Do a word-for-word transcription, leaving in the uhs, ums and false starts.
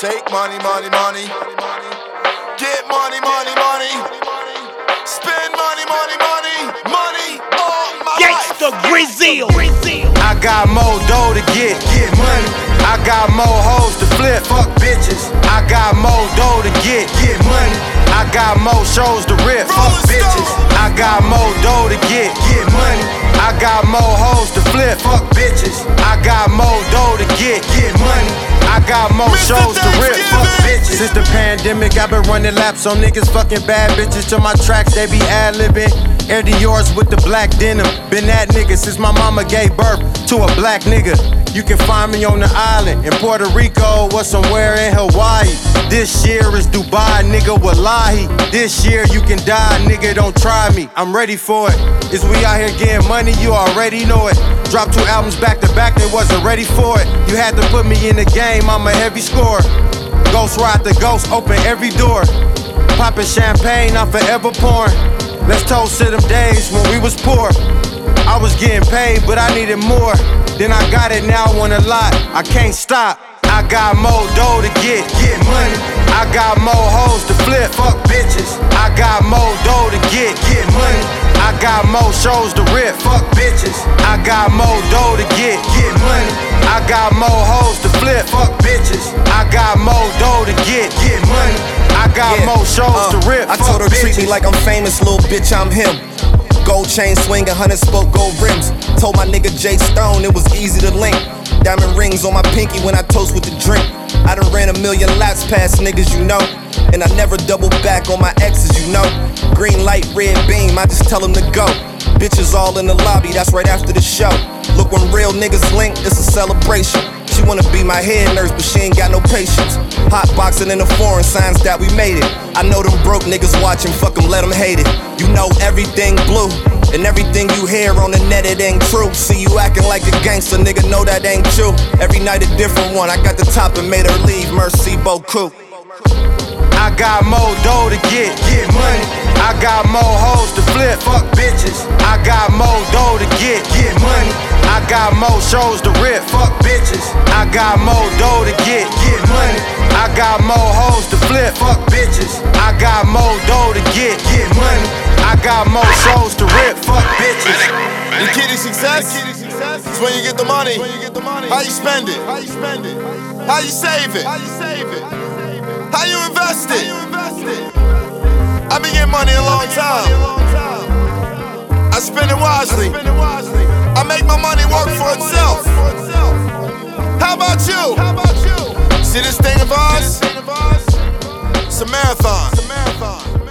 Take money, money, money. Get money, money, money. Spend money, money, money. Money all my Gangsta Grizzle. I got more dough to get, get money. I got more hoes to flip, fuck bitches. I got more dough to get, get money. I got more shows to rip, fuck bitches. I got more dough to get, get money. I got more hoes to flip, fuck bitches. I got more dough to get, get money. I got more shows to rip, fuck bitches. Since the pandemic, I've been running laps on niggas fucking bad bitches. To my tracks, they be ad-libbing. Air Dior's with the black denim. Been that nigga since my mama gave birth to a black nigga. You can find me on the island, in Puerto Rico or somewhere in Hawaii. This year is Dubai, nigga, wallahi. This year you can die, nigga, don't try me. I'm ready for it. Is we out here getting money, you already know it. Dropped two albums back to back, they wasn't ready for it. You had to put me in the game, I'm a heavy scorer. Ghost ride the ghost, open every door. Popping champagne, I'm forever pouring. Let's toast to them days when we was poor. I was getting paid, but I needed more. Then I got it, now I want a lot, I can't stop. I got more dough to get, get money. I got more hoes to flip, fuck bitches. I got more dough to get, get money. I got more shows to rip, fuck bitches. I got more dough to get, get money. I got more hoes to flip, fuck bitches. I got more dough to get, get money. I got yeah, more shows uh, to rip, I fuck told her bitches. Treat me like I'm famous, little bitch, I'm him. Gold chain swinging, hundred spoke gold rims. Told my nigga Jay Stone it was easy to link. Diamond rings on my pinky when I toast with the drink. I done ran a million laps past niggas, you know. And I never double back on my exes, you know. Green light, red beam, I just tell them to go. Bitches all in the lobby, that's right after the show. Look, when real niggas link, it's a celebration. She wanna be my head nurse, but she ain't got no patience. Hot boxing in the foreign, signs that we made it. I know them broke niggas watching, fuck them, let them hate it. You know everything blue, and everything you hear on the net, it ain't true. See you acting like a gangster, nigga, know that ain't true. Every night a different one, I got the top and made her leave, merci beaucoup. I got more dough to get, get money. I got more hoes to flip, fuck bitches. I got more dough to get, get money. I got more shows to rip, fuck bitches. I got more dough to get, get money. I got more hoes to flip, fuck bitches. I got more dough to get, get money. I got more shows to rip, fuck bitches. The key to success is when you get the money. How you spend it? How you save it? How you invest it? I've been getting money a long time. I spend it wisely. I make my money work for itself. How about you? See this thing of ours? It's a marathon.